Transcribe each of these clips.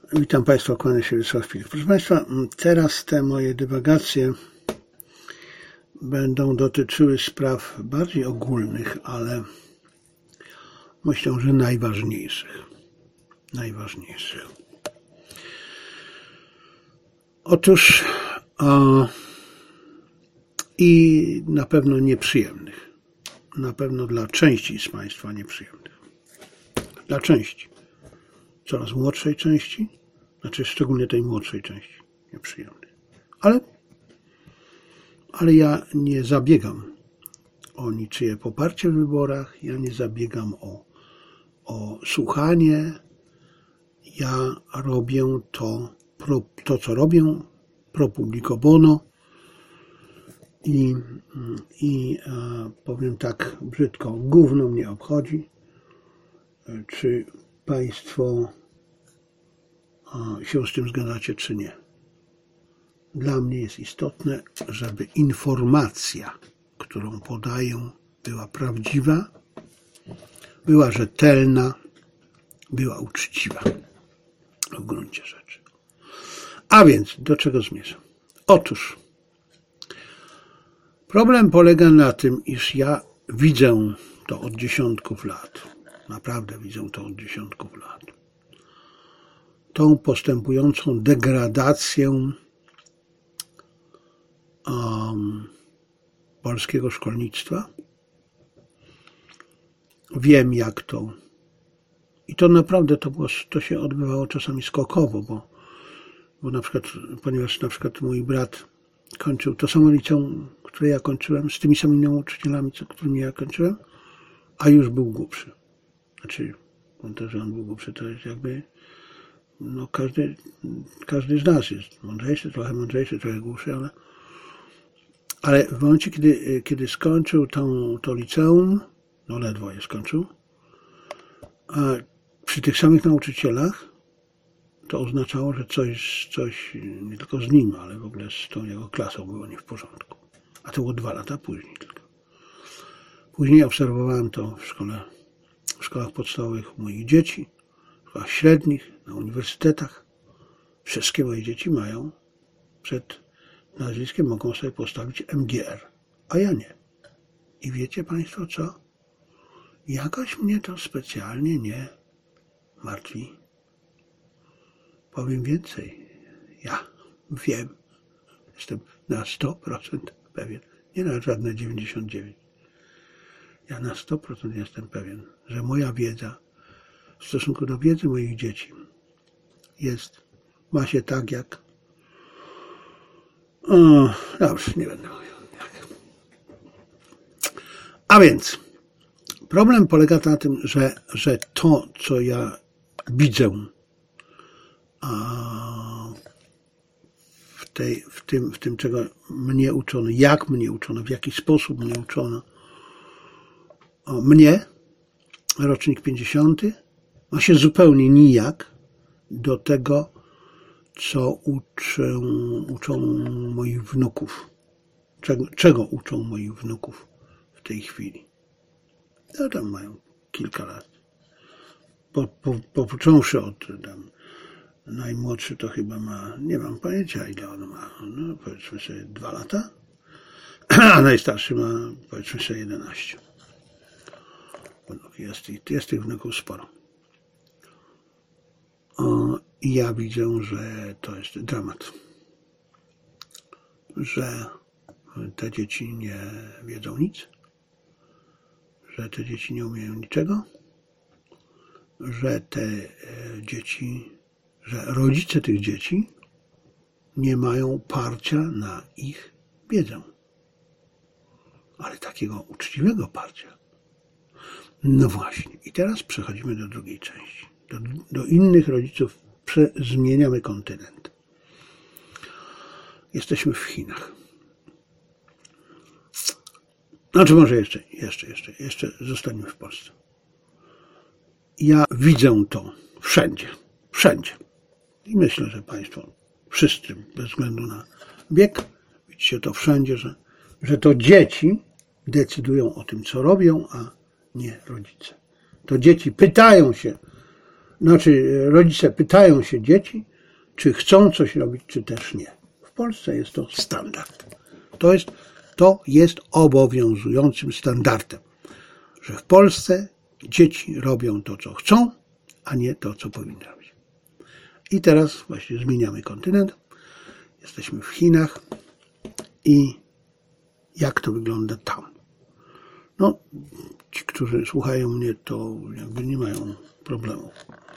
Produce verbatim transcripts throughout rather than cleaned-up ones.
Witam Państwa, kłaniam się Wiesław Filip. Proszę Państwa, teraz te moje dywagacje będą dotyczyły spraw bardziej ogólnych, ale myślę, że najważniejszych. Najważniejszych. Otóż o, i na pewno nieprzyjemnych. Na pewno dla części z Państwa nieprzyjemnych. Dla części. Coraz młodszej części, znaczy szczególnie tej młodszej części nieprzyjemnej. Ale, ale ja nie zabiegam o niczyje poparcie w wyborach, ja nie zabiegam o, o słuchanie. Ja robię to, pro, to co robię, pro publico bono i, i e, powiem tak brzydko, gówno mnie obchodzi, czy Państwo się z tym zgadzacie, czy nie. Dla mnie jest istotne, żeby informacja, którą podaję, była prawdziwa, była rzetelna, była uczciwa w gruncie rzeczy. A więc, do czego zmierzam? Otóż, problem polega na tym, iż ja widzę to od dziesiątków lat. Naprawdę widzę to od dziesiątków lat. Tą postępującą degradację um, polskiego szkolnictwa. Wiem, jak to. I to naprawdę to, było, to się odbywało czasami skokowo, bo, bo na przykład, ponieważ na przykład mój brat kończył to samo liceum, które ja kończyłem, z tymi samymi nauczycielami, którymi ja kończyłem, a już był głupszy. Znaczy, to, że on był głupszy, to jest jakby, no każdy, każdy z nas jest mądrzejszy, trochę mądrzejszy, trochę głupszy, ale, ale w momencie, kiedy, kiedy skończył tą, to liceum, no ledwo je skończył, a przy tych samych nauczycielach, to oznaczało, że coś, coś nie tylko z nim, ale w ogóle z tą jego klasą było nie w porządku. A to było dwa lata później tylko. Później obserwowałem to w szkole, w szkołach podstawowych moich dzieci, w szkołach średnich, na uniwersytetach. Wszystkie moje dzieci mają przed nazwiskiem, mogą sobie postawić M G R, a ja nie. I wiecie Państwo co? Jakoś mnie to specjalnie nie martwi. Powiem więcej. Ja wiem, jestem na sto procent pewien, nie na żadne dziewięćdziesiąt dziewięć. Ja na sto procent jestem pewien, że moja wiedza w stosunku do wiedzy moich dzieci jest, ma się tak jak... O, dobrze, nie będę mówił. Jak. A więc problem polega na tym, że, że to, co ja widzę a w, tej, w, tym, w tym, czego mnie uczono, jak mnie uczono, w jaki sposób mnie uczono, o mnie, rocznik pięćdziesiąty, ma się zupełnie nijak do tego, co uczę, uczą moich wnuków. Czego, czego uczą moich wnuków w tej chwili. No tam mają kilka lat. Po, po, począwszy od tam, najmłodszy to chyba ma, nie mam pojęcia ile on ma, no powiedzmy sobie dwa lata, a najstarszy ma powiedzmy sobie jedenaście. Jest, jest tych wnuków sporo. O, i ja widzę, że to jest dramat. Że te dzieci nie wiedzą nic, że te dzieci nie umieją niczego, że te dzieci, że rodzice tych dzieci nie mają parcia na ich wiedzę. Ale takiego uczciwego parcia. No właśnie. I teraz przechodzimy do drugiej części. Do, do innych rodziców prze, zmieniamy kontynent. Jesteśmy w Chinach. Znaczy może jeszcze, jeszcze, jeszcze, jeszcze zostaniemy w Polsce. Ja widzę to wszędzie. Wszędzie. I myślę, że Państwo wszyscy, bez względu na wiek, widzicie to wszędzie, że, że to dzieci decydują o tym, co robią, a nie rodzice. To dzieci pytają się Znaczy, rodzice pytają się dzieci, czy chcą coś robić, czy też nie. W Polsce jest to standard. To jest, to jest obowiązującym standardem, że w Polsce dzieci robią to, co chcą, a nie to, co powinny robić. I teraz właśnie zmieniamy kontynent. Jesteśmy w Chinach i jak to wygląda tam? No, ci, którzy słuchają mnie, to jakby nie mają problemu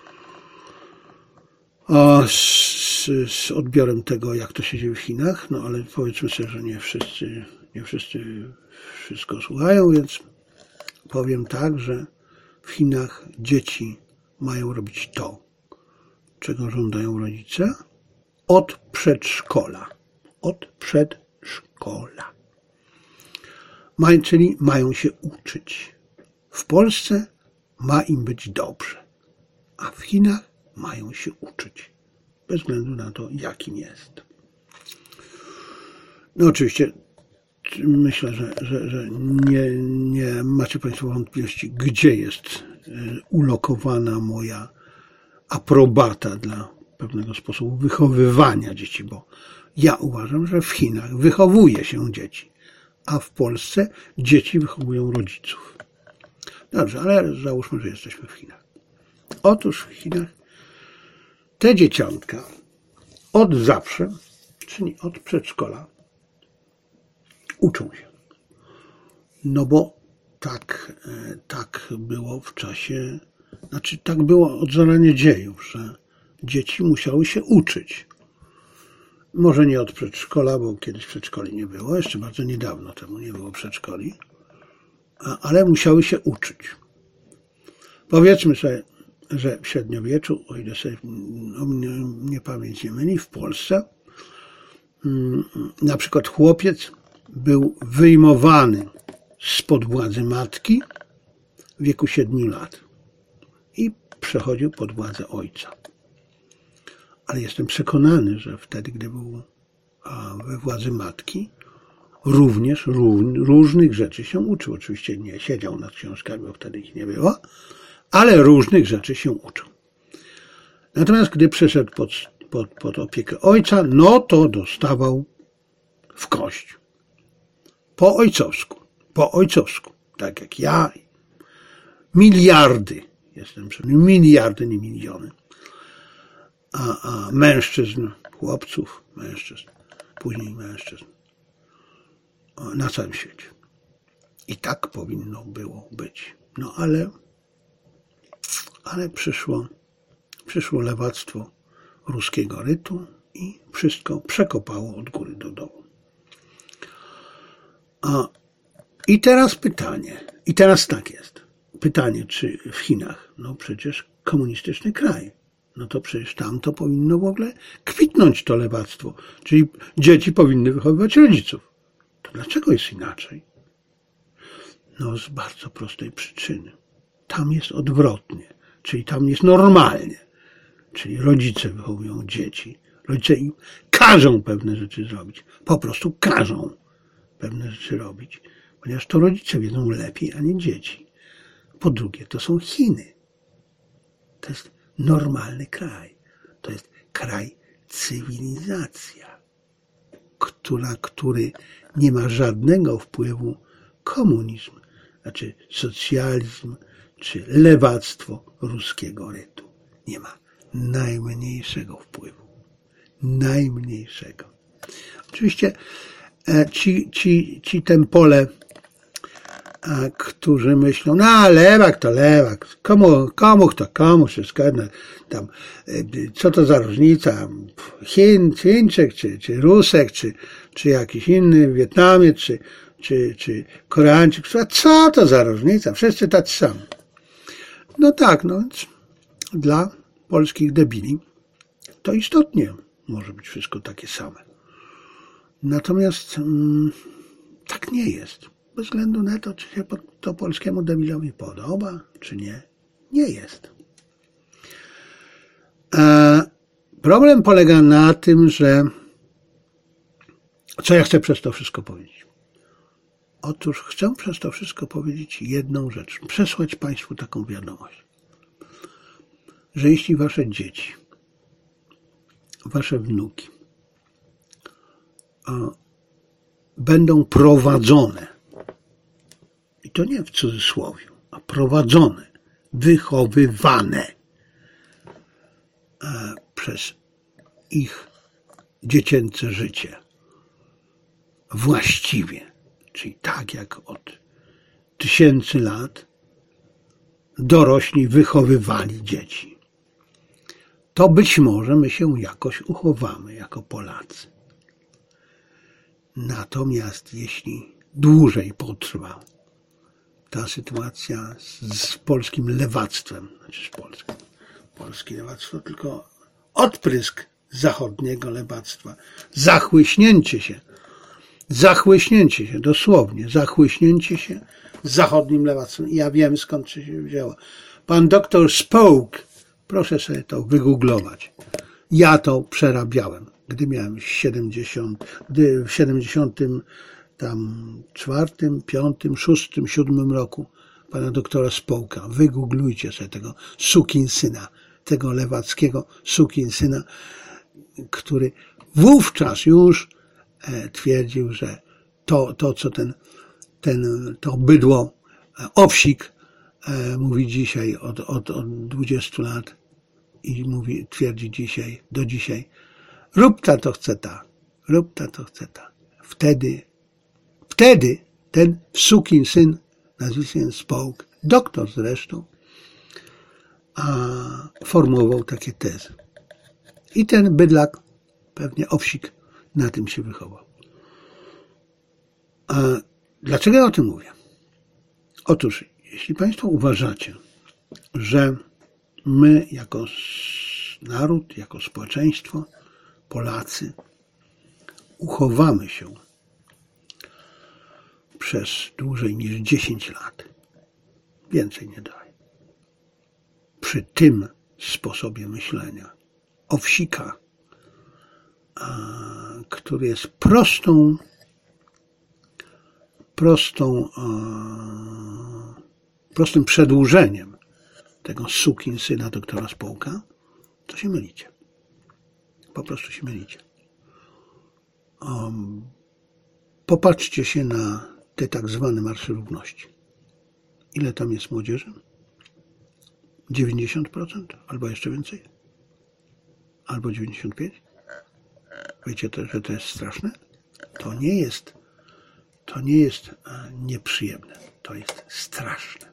a z, z odbiorem tego, jak to się dzieje w Chinach, no ale powiedzmy sobie, że nie wszyscy, nie wszyscy wszystko słuchają, więc powiem tak, że w Chinach dzieci mają robić to, czego żądają rodzice, od przedszkola. Od przedszkola. Mają, czyli mają się uczyć. W Polsce ma im być dobrze, a w Chinach mają się uczyć, bez względu na to, jakim jest. No oczywiście myślę, że, że, że nie, nie macie Państwo wątpliwości, gdzie jest ulokowana moja aprobata dla pewnego sposobu wychowywania dzieci, bo ja uważam, że w Chinach wychowuje się dzieci, a w Polsce dzieci wychowują rodziców. Dobrze, ale załóżmy, że jesteśmy w Chinach. Otóż w Chinach te dzieciątka od zawsze, czyli od przedszkola, uczą się. No bo tak, tak było w czasie, znaczy tak było od zarania dziejów, że dzieci musiały się uczyć. Może nie od przedszkola, bo kiedyś przedszkoli nie było, jeszcze bardzo niedawno temu nie było przedszkoli, ale musiały się uczyć. Powiedzmy sobie, że w średniowieczu, o ile sobie nie pamięć nie myli, w Polsce na przykład chłopiec był wyjmowany spod władzy matki w wieku siedmiu lat i przechodził pod władzę ojca. Ale jestem przekonany, że wtedy, gdy był we władzy matki, również różnych rzeczy się uczył. Oczywiście nie siedział nad książkami, bo wtedy ich nie było, ale różnych rzeczy się uczył. Natomiast gdy przeszedł pod, pod, pod opiekę ojca, no to dostawał w kość. Po ojcowsku. Po ojcowsku. Tak jak ja. Miliardy. Jestem przekonany. Miliardy, nie miliony. A, a mężczyzn, chłopców, mężczyzn, później mężczyzn na całym świecie. I tak powinno było być. No ale, ale przyszło, przyszło lewactwo ruskiego rytu i wszystko przekopało od góry do dołu. A, I teraz pytanie, i teraz tak jest. Pytanie, czy w Chinach, no przecież komunistyczny kraj, no to przecież tam to powinno w ogóle kwitnąć to lewactwo. Czyli dzieci powinny wychowywać rodziców. To dlaczego jest inaczej? No z bardzo prostej przyczyny. Tam jest odwrotnie. Czyli tam jest normalnie. Czyli rodzice wychowują dzieci. Rodzice im każą pewne rzeczy zrobić. Po prostu każą pewne rzeczy robić. Ponieważ to rodzice wiedzą lepiej, a nie dzieci. Po drugie, to są Chiny. To jest normalny kraj. To jest kraj cywilizacja, która, który nie ma żadnego wpływu komunizm, znaczy socjalizm, czy lewactwo ruskiego rytu. Nie ma najmniejszego wpływu. Najmniejszego. Oczywiście ci, ci, ci tempole, którzy myślą, no lewak to lewak, komu, komu to komu, wszystko jedno, tam, co to za różnica, Chin, Chińczyk, czy, czy Rusek, czy, czy jakiś inny, Wietnamiec, czy, czy, czy Koreańczyk, co to za różnica, wszyscy tacy sami. No tak, no więc dla polskich debili to istotnie może być wszystko takie same. Natomiast mm, tak nie jest. Bez względu na to, czy się to polskiemu debilowi podoba, czy nie, nie jest. A problem polega na tym, że co ja chcę przez to wszystko powiedzieć? Otóż chcę przez to wszystko powiedzieć jedną rzecz. Przesłać Państwu taką wiadomość. że jeśli wasze dzieci, wasze wnuki będą prowadzone, i to nie w cudzysłowie, a prowadzone, wychowywane przez ich dziecięce życie właściwie, czyli tak jak od tysięcy lat dorośli wychowywali dzieci, to być może my się jakoś uchowamy jako Polacy. Natomiast jeśli dłużej potrwa ta sytuacja z, z polskim lewactwem, znaczy z polskim, polskie lewactwo, tylko odprysk zachodniego lewactwa, zachłyśnięcie się, zachłyśnięcie się, dosłownie, zachłyśnięcie się zachodnim lewactwem. Ja wiem, skąd to się wzięło. Pan doktor Spoke, proszę sobie to wygooglować. Ja to przerabiałem, gdy miałem siedemdziesiąt, gdy w siedemdziesiątym tam czwartym, piątym, szóstym, siódmym roku pana doktora Społka. Wygooglujcie sobie tego sukinsyna, tego lewackiego sukinsyna, który wówczas już twierdził, że to, to co ten, ten, to bydło, owsik mówi dzisiaj od, od, od dwudziestu lat i mówi, twierdzi dzisiaj, do dzisiaj, rób ta to chce ta, rób ta to chce ta. Wtedy, wtedy ten sukinsyn, nazwiskiem Spoke, doktor zresztą, a formułował takie tezy. I ten bydlak, pewnie owsik, na tym się wychował. A dlaczego ja o tym mówię? Otóż, jeśli Państwo uważacie, że my jako naród, jako społeczeństwo, Polacy, uchowamy się przez dłużej niż dziesięć lat, więcej nie daj, przy tym sposobie myślenia owsika, który jest prostą, prostą, prostym przedłużeniem tego sukinsyna doktora Społka, to się mylicie. Po prostu się mylicie. Um, popatrzcie się na te tak zwane marsze równości. Ile tam jest młodzieży? dziewięćdziesiąt procent? Albo jeszcze więcej? Albo dziewięćdziesiąt pięć procent? Wiecie, to, że to jest straszne? To nie jest, to nie jest nieprzyjemne. To jest straszne.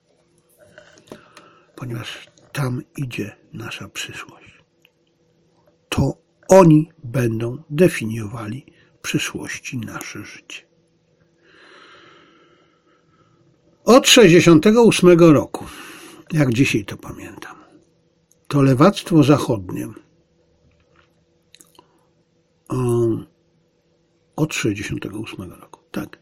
Ponieważ tam idzie nasza przyszłość. To oni będą definiowali w przyszłości nasze życie. Od sześćdziesiątego ósmego roku, jak dzisiaj to pamiętam, to lewactwo zachodnie od sześćdziesiątego ósmego roku, tak,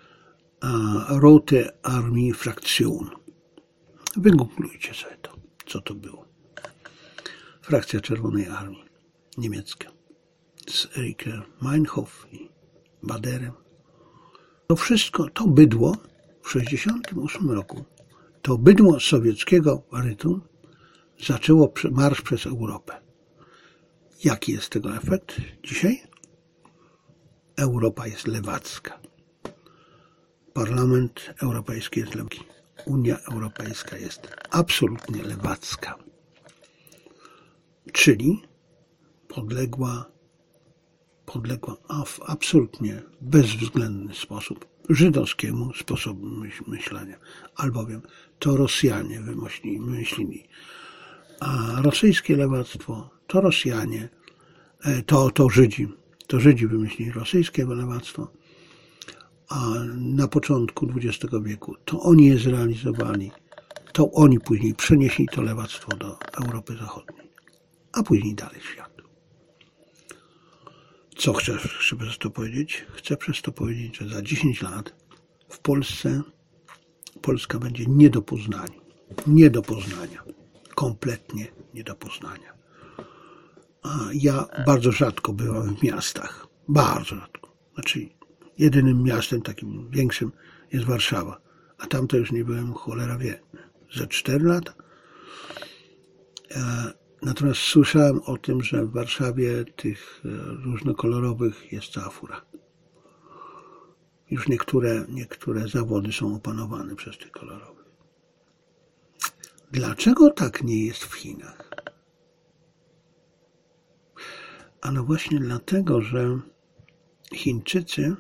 Rote Armee Fraktion. Wygooglujcie sobie to, co to było. Frakcja Czerwonej Armii niemiecka z Erikiem Meinhof i Baderem. To wszystko, to bydło w sześćdziesiątym ósmym roku, to bydło sowieckiego rytu zaczęło marsz przez Europę. Jaki jest tego efekt dzisiaj? Europa jest lewacka. Parlament Europejski jest lewacki. Unia Europejska jest absolutnie lewacka. Czyli podległa, podległa w absolutnie bezwzględny sposób żydowskiemu sposobowi myślenia. Albowiem to Rosjanie wymyślili, wymyślili. A rosyjskie lewactwo to Rosjanie, to, to Żydzi, to Żydzi wymyślili rosyjskie lewactwo, a na początku dwudziestego wieku to oni je zrealizowali, to oni później przenieśli to lewactwo do Europy Zachodniej, a później dalej w świat. Co chcę, chcę przez to powiedzieć? Chcę przez to powiedzieć, że za dziesięć lat w Polsce Polska będzie nie do poznania. Nie do poznania. Kompletnie nie do poznania. A ja bardzo rzadko bywam w miastach. Bardzo rzadko. Znaczy jedynym miastem takim większym jest Warszawa. A tam to już nie byłem, cholera wie, za cztery lata. Natomiast słyszałem o tym, że w Warszawie tych różnokolorowych jest cała fura. Już niektóre, niektóre zawody są opanowane przez tych kolorowych. Dlaczego tak nie jest w Chinach? A no właśnie dlatego, że Chińczycy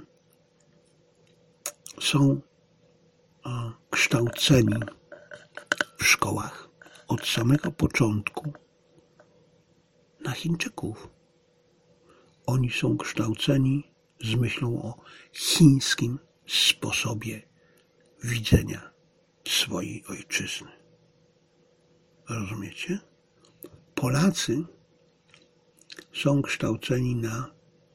są kształceni w szkołach od samego początku na Chińczyków. Oni są kształceni z myślą o chińskim sposobie widzenia swojej ojczyzny. Rozumiecie? Polacy są kształceni na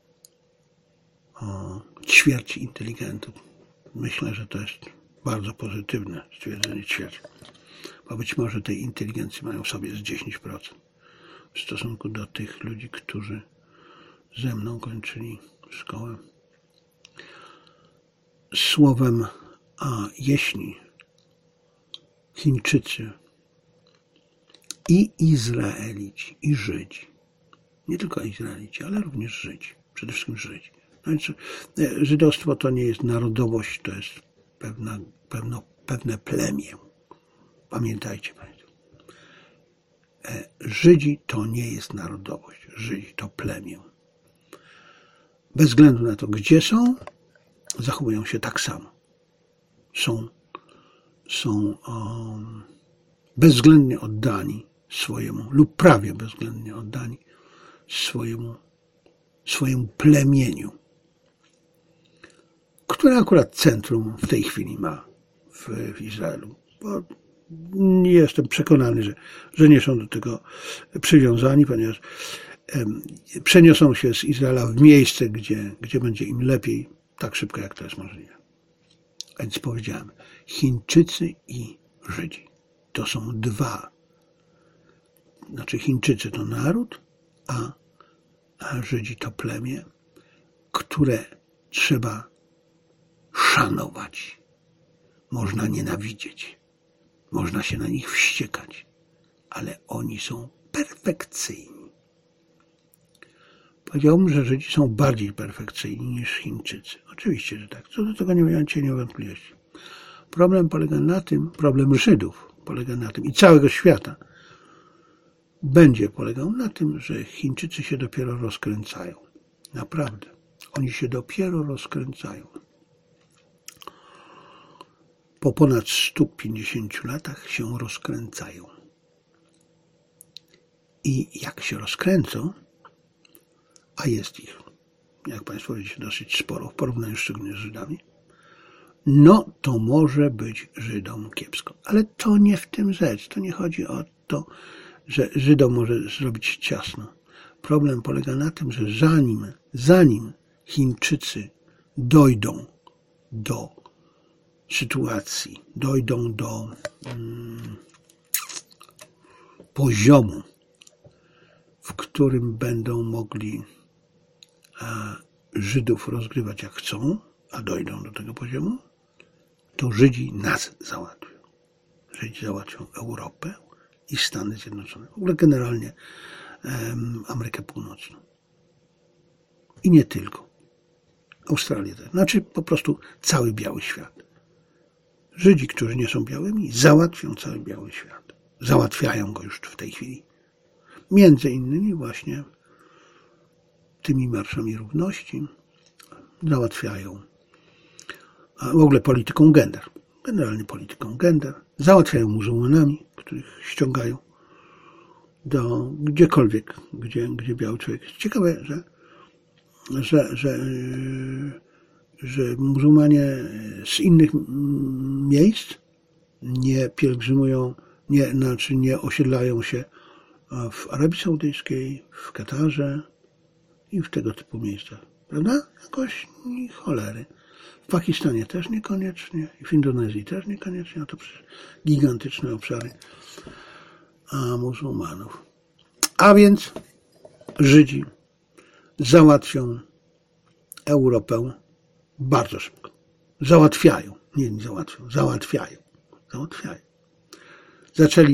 o, ćwierć inteligentów. Myślę, że to jest bardzo pozytywne stwierdzenie ćwierć, bo być może tej inteligencji mają w sobie z dziesięć procent w stosunku do tych ludzi, którzy ze mną kończyli szkołę. Słowem, a jeśli Chińczycy i Izraelici, i Żydzi, nie tylko Izraelici, ale również Żydzi, przede wszystkim Żydzi. Znaczy, żydostwo to nie jest narodowość, to jest pewna, pewno, pewne plemię. Pamiętajcie Państwo. Żydzi to nie jest narodowość, Żydzi to plemię. Bez względu na to, gdzie są, zachowują się tak samo. Są, są um, bezwzględnie oddani swojemu, lub prawie bezwzględnie oddani swojemu, swojemu plemieniu, które akurat centrum w tej chwili ma w, w Izraelu. Bo nie jestem przekonany, że, że nie są do tego przywiązani, ponieważ em, przeniosą się z Izraela w miejsce, gdzie, gdzie będzie im lepiej, tak szybko jak to jest możliwe. A więc powiedziałem, Chińczycy i Żydzi to są dwa. Znaczy Chińczycy to naród, a, a Żydzi to plemię, które trzeba szanować. Można nienawidzieć. Można się na nich wściekać. Ale oni są perfekcyjni. Powiedziałbym, że Żydzi są bardziej perfekcyjni niż Chińczycy. Oczywiście, że tak. Co do tego nie miałem cienia wątpliwości. Problem polega na tym, problem Żydów polega na tym i całego świata będzie polegał na tym, że Chińczycy się dopiero rozkręcają. Naprawdę. Oni się dopiero rozkręcają. Po ponad stu pięćdziesięciu latach się rozkręcają. I jak się rozkręcą, a jest ich, jak Państwo wiecie, dosyć sporo w porównaniu szczególnie z Żydami, no to może być Żydom kiepsko. Ale to nie w tym rzecz. To nie chodzi o to, że Żydom może zrobić ciasno. Problem polega na tym, że zanim, zanim Chińczycy dojdą do sytuacji, dojdą do mm, poziomu, w którym będą mogli a, Żydów rozgrywać jak chcą, a dojdą do tego poziomu, to Żydzi nas załatwią. Żydzi załatwią Europę i Stany Zjednoczone. W ogóle generalnie um, Amerykę Północną. I nie tylko. Australię też. Znaczy po prostu cały biały świat. Żydzi, którzy nie są białymi, załatwią cały biały świat. Załatwiają go już w tej chwili. Między innymi właśnie tymi marszami równości załatwiają a w ogóle polityką gender. Generalnie polityką gender. Załatwiają muzułmanami, których ściągają do gdziekolwiek, gdzie, gdzie biały człowiek jest. Ciekawe, że, że, że, że muzułmanie z innych miejsc nie pielgrzymują, nie, znaczy nie osiedlają się w Arabii Saudyjskiej, w Katarze i w tego typu miejscach. Prawda? Jakoś ni cholery. W Pakistanie też niekoniecznie, w Indonezji też niekoniecznie, a to przecież gigantyczne obszary a muzułmanów. A więc Żydzi załatwią Europę bardzo szybko. Załatwiają, nie, nie załatwią, załatwiają, załatwiają. Zaczęli,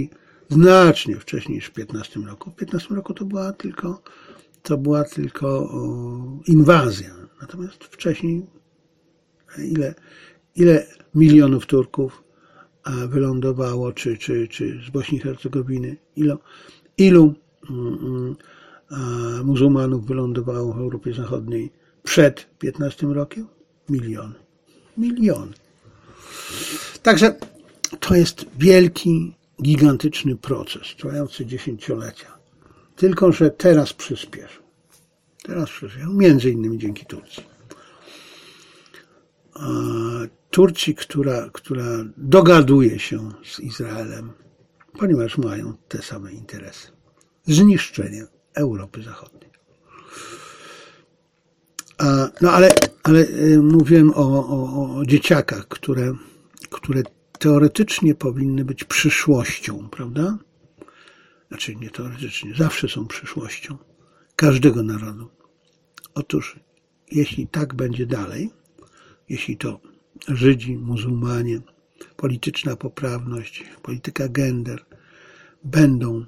znacznie wcześniej niż w piętnastym roku. W piętnastym roku to była tylko, to była tylko o, inwazja. Natomiast wcześniej ile, ile milionów Turków wylądowało, czy, czy, czy z Bośni i Hercegowiny, ilu, ilu mm, a, muzułmanów wylądowało w Europie Zachodniej przed piętnastym rokiem? Miliony. Miliony. Także to jest wielki, gigantyczny proces, trwający dziesięciolecia. Tylko że teraz przyspieszył. Teraz przyspieszył, między innymi dzięki Turcji. Turcji, która, która dogaduje się z Izraelem, ponieważ mają te same interesy. Zniszczenie Europy Zachodniej. No ale, ale mówiłem o, o, o dzieciakach, które, które teoretycznie powinny być przyszłością, prawda? Znaczy nie teoretycznie, zawsze są przyszłością każdego narodu. Otóż jeśli tak będzie dalej, jeśli to Żydzi, muzułmanie, polityczna poprawność, polityka gender będą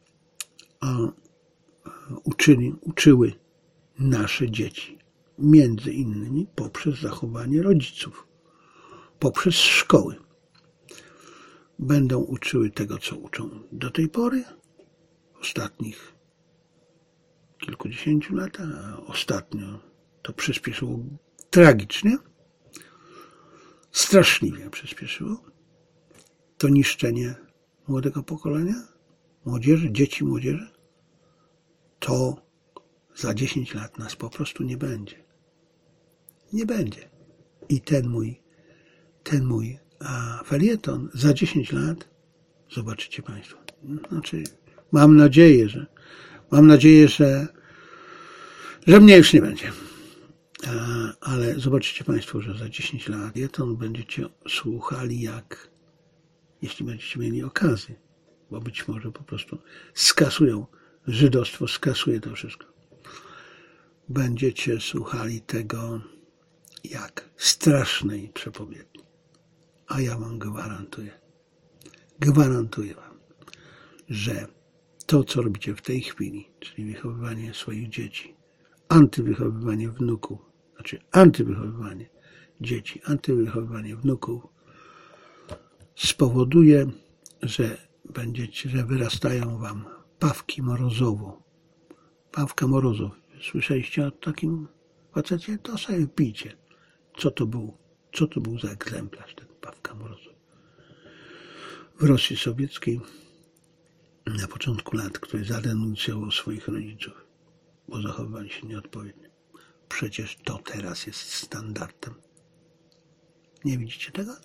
uczyli, uczyły nasze dzieci, między innymi poprzez zachowanie rodziców, poprzez szkoły. Będą uczyły tego, co uczą do tej pory, ostatnich kilkudziesięciu lat, a ostatnio to przyspieszyło tragicznie, straszliwie przyspieszyło to niszczenie młodego pokolenia, młodzieży, dzieci, młodzieży. To za dziesięć lat nas po prostu nie będzie. Nie będzie. I ten mój, ten mój a felieton za dziesięć lat, zobaczycie Państwo. Znaczy, mam nadzieję, że mam nadzieję, że, że mnie już nie będzie. Ale zobaczycie Państwo, że za dziesięć lat felieton będziecie słuchali jak, jeśli będziecie mieli okazję, bo być może po prostu skasują żydostwo, skasuje to wszystko. Będziecie słuchali tego jak strasznej przepowiedni. A ja wam gwarantuję, gwarantuję wam, że to, co robicie w tej chwili, czyli wychowywanie swoich dzieci, antywychowywanie wnuków, znaczy antywychowywanie dzieci, antywychowywanie wnuków, spowoduje, że będziecie, że wyrastają wam pawki Morozowo. Pawka Morozow. Słyszeliście o takim facecie? To sobie wbijcie. Co to był? Co to był za egzemplarz, ten Pawka Morozow? W Rosji Sowieckiej na początku lat, który zadenuncjował swoich rodziców, bo zachowywali się nieodpowiednio. Przecież to teraz jest standardem. Nie widzicie tego?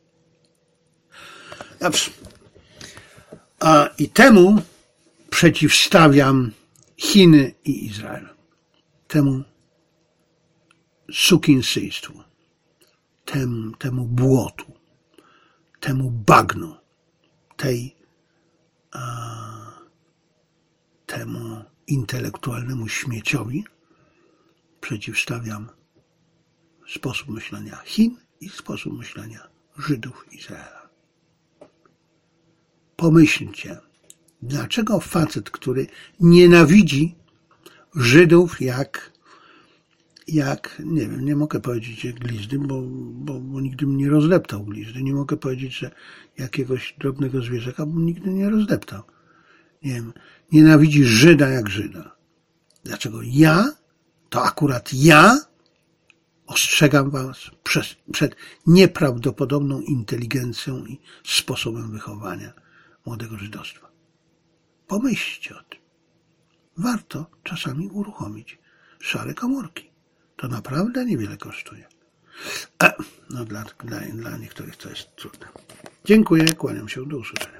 Dobrze. A i temu przeciwstawiam Chiny i Izrael. Temu sukinsystwu, temu, temu błotu, temu bagnu, tej, a, temu intelektualnemu śmieciowi przeciwstawiam sposób myślenia Chin i sposób myślenia Żydów Izraela. Pomyślcie, dlaczego facet, który nienawidzi Żydów jak, jak nie wiem, nie mogę powiedzieć jak glizdy, bo, bo, bo nigdy mnie nie rozdeptał glizdy. Nie mogę powiedzieć, że jakiegoś drobnego zwierzaka bym nigdy nie rozdeptał. Nie wiem, nienawidzi Żyda jak Żyda. Dlaczego ja, to akurat ja, ostrzegam was przed, przed nieprawdopodobną inteligencją i sposobem wychowania młodego żydostwa. Pomyślcie o tym. Warto czasami uruchomić szare komórki. To naprawdę niewiele kosztuje. A, no dla, dla, dla niektórych to jest trudne. Dziękuję, kłaniam się, do usłyszenia.